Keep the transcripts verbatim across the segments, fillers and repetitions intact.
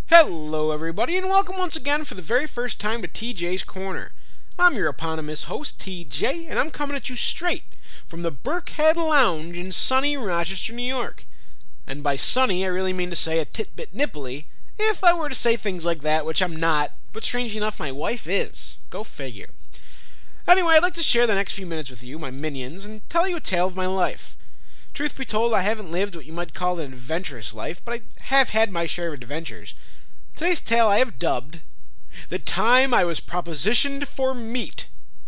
Hello everybody, and welcome once again for the very first time to T J's Corner. I'm your eponymous host, T J, and I'm coming at you straight from the Burkhead Lounge in sunny Rochester, New York. And by sunny, I really mean to say a tit-bit nipply, if I were to say things like that, which I'm not, but strangely enough my wife is. Go figure. Anyway, I'd like to share the next few minutes with you, my minions, and tell you a tale of my life. Truth be told, I haven't lived what you might call an adventurous life, but I have had my share of adventures. Today's tale I have dubbed, The Time I Was Propositioned for Meat.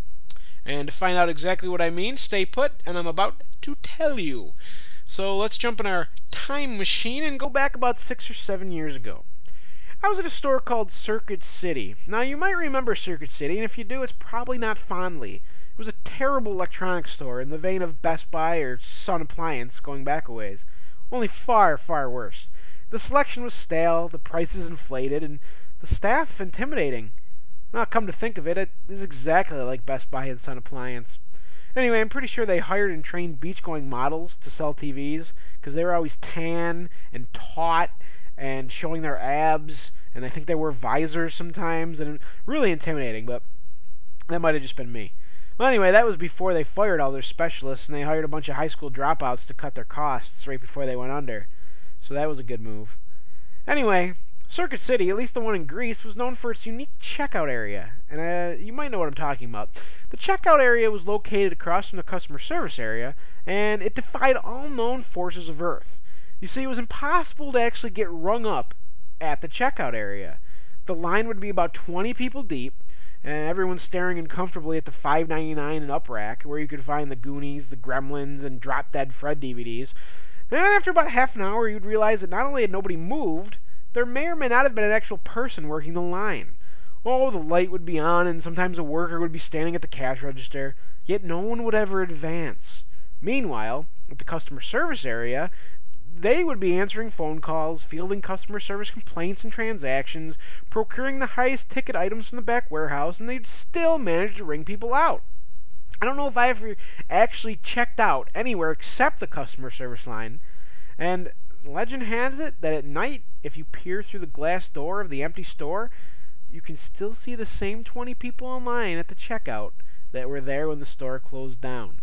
And to find out exactly what I mean, stay put, and I'm about to tell you. So let's jump in our time machine and go back about six or seven years ago. I was at a store called Circuit City. Now, you might remember Circuit City, and if you do, it's probably not fondly. It was a terrible electronics store in the vein of Best Buy or Sun Appliance, going back a ways. Only far, far worse. The selection was stale, the prices inflated, and the staff intimidating. Now, come to think of it, it is exactly like Best Buy and Sun Appliance. Anyway, I'm pretty sure they hired and trained beach-going models to sell T Vs, because they were always tan and taut and showing their abs, and I think they wore visors sometimes, and really intimidating, but that might have just been me. Well, anyway, that was before they fired all their specialists, and they hired a bunch of high school dropouts to cut their costs right before they went under. So that was a good move. Anyway, Circuit City, at least the one in Greece, was known for its unique checkout area. And uh, you might know what I'm talking about. The checkout area was located across from the customer service area, and it defied all known forces of Earth. You see, it was impossible to actually get rung up at the checkout area. The line would be about twenty people deep, and everyone staring uncomfortably at the five ninety-nine and up rack, where you could find the Goonies, the Gremlins, and Drop Dead Fred D V Ds. And then after about half an hour, you'd realize that not only had nobody moved, there may or may not have been an actual person working the line. Oh, the light would be on, and sometimes a worker would be standing at the cash register, yet no one would ever advance. Meanwhile, at the customer service area, they would be answering phone calls, fielding customer service complaints and transactions, procuring the highest ticket items from the back warehouse, and they'd still manage to ring people out. I don't know if I ever actually checked out anywhere except the customer service line, and legend has it that at night, if you peer through the glass door of the empty store, you can still see the same twenty people in line at the checkout that were there when the store closed down.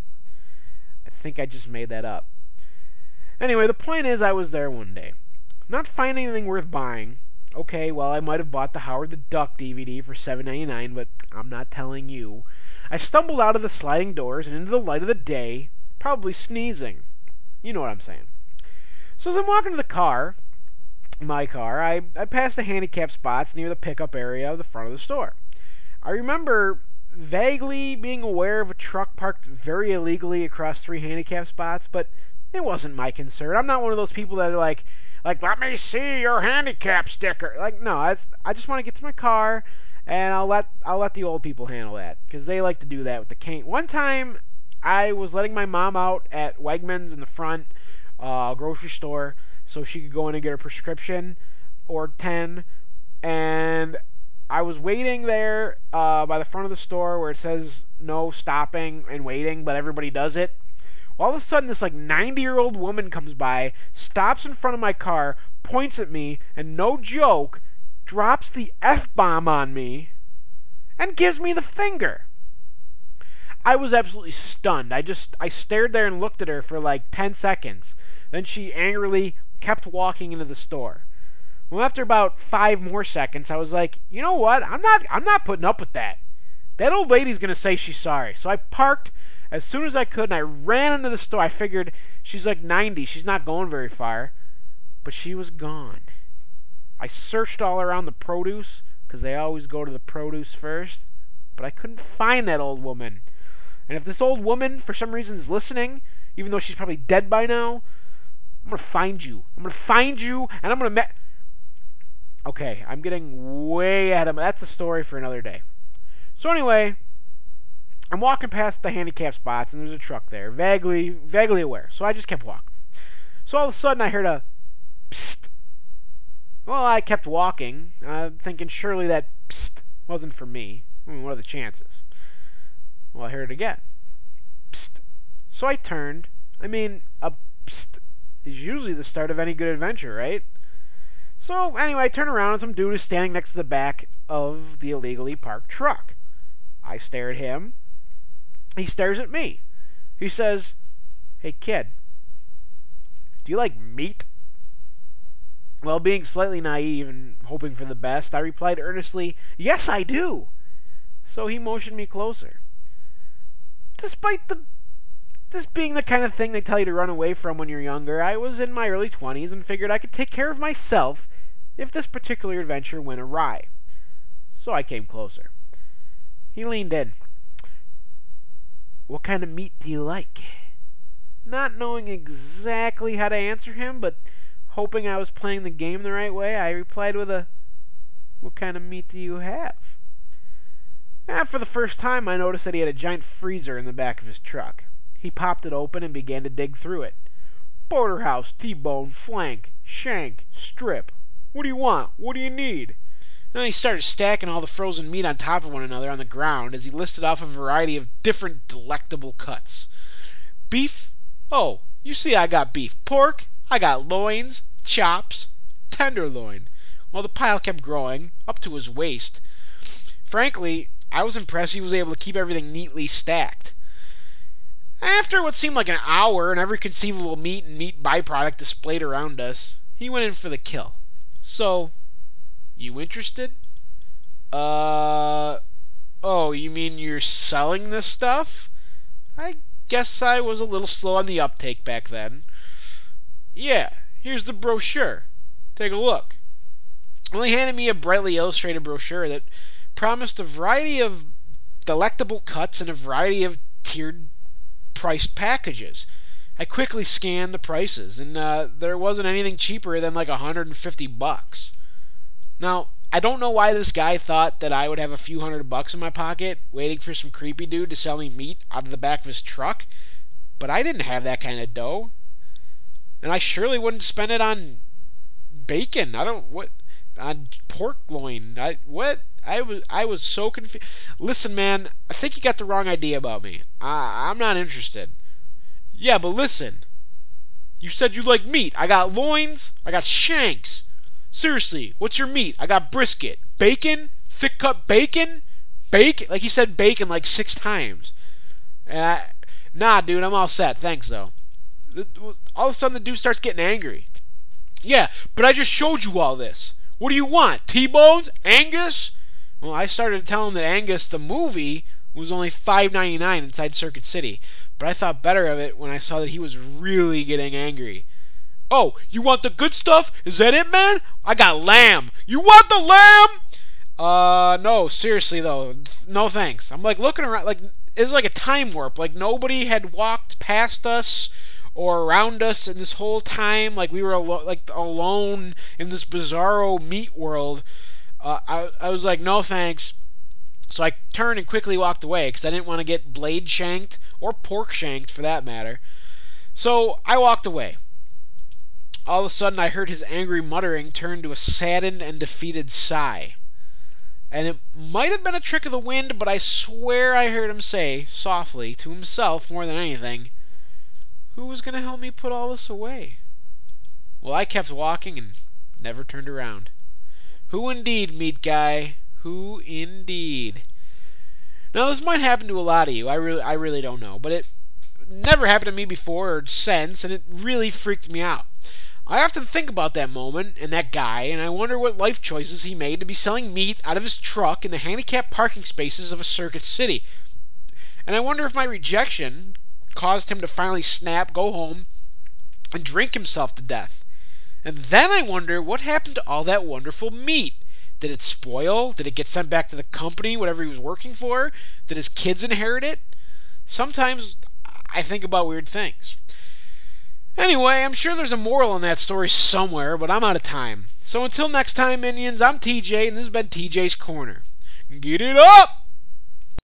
I think I just made that up. Anyway, the point is I was there one day, not finding anything worth buying. Okay, well, I might have bought the Howard the Duck D V D for seven ninety-nine, but I'm not telling you. I stumbled out of the sliding doors and into the light of the day, probably sneezing. You know what I'm saying. So as I'm walking to the car, my car, I, I passed the handicap spots near the pickup area of the front of the store. I remember vaguely being aware of a truck parked very illegally across three handicap spots, but it wasn't my concern. I'm not one of those people that are like, like, let me see your handicap sticker. Like, no, I, I just want to get to my car, and I'll let I'll let the old people handle that, because they like to do that with the cane. One time, I was letting my mom out at Wegmans in the front uh, grocery store so she could go in and get her prescription, or ten, and I was waiting there uh, by the front of the store where it says no stopping and waiting, but everybody does it. All of a sudden, this like ninety-year-old woman comes by, stops in front of my car, points at me, and no joke, drops the F-bomb on me, and gives me the finger. I was absolutely stunned. I just, I stared there and looked at her for like ten seconds. Then she angrily kept walking into the store. Well, after about five more seconds, I was like, you know what? I'm not, I'm not putting up with that. That old lady's gonna say she's sorry. So I parked as soon as I could, and I ran into the store. I figured she's like ninety. She's not going very far. But she was gone. I searched all around the produce, because they always go to the produce first, but I couldn't find that old woman. And if this old woman, for some reason, is listening, even though she's probably dead by now, I'm going to find you. I'm going to find you, and I'm going to... Me- okay, I'm getting way ahead of... That's a story for another day. So anyway, I'm walking past the handicap spots, and there's a truck there, vaguely, vaguely aware. So I just kept walking. So all of a sudden, I heard a psst. Well, I kept walking, uh, thinking surely that psst wasn't for me. I mean, what are the chances? Well, I heard it again. Psst. So I turned. I mean, a psst is usually the start of any good adventure, right? So anyway, I turn around and some dude is standing next to the back of the illegally parked truck. I stare at him. He stares at me. He says, "Hey kid, do you like meat?" Well, being slightly naive and hoping for the best, I replied earnestly, "Yes, I do." So he motioned me closer. Despite the this being the kind of thing they tell you to run away from when you're younger, I was in my early twenties and figured I could take care of myself if this particular adventure went awry. So I came closer. He leaned in. "What kind of meat do you like?" Not knowing exactly how to answer him, but hoping I was playing the game the right way, I replied with a, "What kind of meat do you have?" And for the first time, I noticed that he had a giant freezer in the back of his truck. He popped it open and began to dig through it. "Porterhouse, T-bone, flank, shank, strip. What do you want? What do you need?" Then he started stacking all the frozen meat on top of one another on the ground as he listed off a variety of different delectable cuts. "Beef? Oh, you see I got beef. Pork? I got loins, chops, tenderloin." Well, the pile kept growing, up to his waist. Frankly, I was impressed he was able to keep everything neatly stacked. After what seemed like an hour and every conceivable meat and meat byproduct displayed around us, he went in for the kill. "So, you interested?" Uh, oh, you mean you're selling this stuff? I guess I was a little slow on the uptake back then. "Yeah, here's the brochure. Take a look." Well, he handed me a brightly illustrated brochure that promised a variety of delectable cuts and a variety of tiered priced packages. I quickly scanned the prices, and uh, there wasn't anything cheaper than like a hundred and fifty bucks. Now, I don't know why this guy thought that I would have a few hundred bucks in my pocket, waiting for some creepy dude to sell me meat out of the back of his truck, but I didn't have that kind of dough, and I surely wouldn't spend it on bacon. I don't what on pork loin. I what? I was I was so confused. Listen, man, I think you got the wrong idea about me. I, I'm not interested. "Yeah, but listen. You said you like meat. I got loins. I got shanks. Seriously, what's your meat? I got brisket. Bacon? Thick cut bacon? Bacon?" Like he said bacon like six times. And I, nah, dude, I'm all set. Thanks, though. All of a sudden, the dude starts getting angry. "Yeah, but I just showed you all this. What do you want? T-bones? Angus?" Well, I started to tell him that Angus, the movie, was only five ninety-nine inside Circuit City, but I thought better of it when I saw that he was really getting angry. "Oh, you want the good stuff? Is that it, man? I got lamb. You want the lamb?" Uh, no, seriously, though. No thanks. I'm like looking around, like, it's like a time warp. Like, nobody had walked past us or around us in this whole time. Like, we were alo- like alone in this bizarro meat world. Uh, I, I was like, no thanks. So I turned and quickly walked away because I didn't want to get blade shanked or pork shanked for that matter. So I walked away. All of a sudden, I heard his angry muttering turn to a saddened and defeated sigh. And it might have been a trick of the wind, but I swear I heard him say, softly, to himself more than anything, "Who was going to help me put all this away?" Well, I kept walking and never turned around. Who indeed, meat guy? Who indeed? Now, this might happen to a lot of you. I really, I really don't know. But it never happened to me before or since, and it really freaked me out. I often think about that moment and that guy, and I wonder what life choices he made to be selling meat out of his truck in the handicapped parking spaces of a Circuit City. And I wonder if my rejection caused him to finally snap, go home, and drink himself to death. And then I wonder what happened to all that wonderful meat. Did it spoil? Did it get sent back to the company, whatever he was working for? Did his kids inherit it? Sometimes I think about weird things. Anyway, I'm sure there's a moral in that story somewhere, but I'm out of time. So until next time, minions, I'm T J, and this has been T J's Corner. Get it up!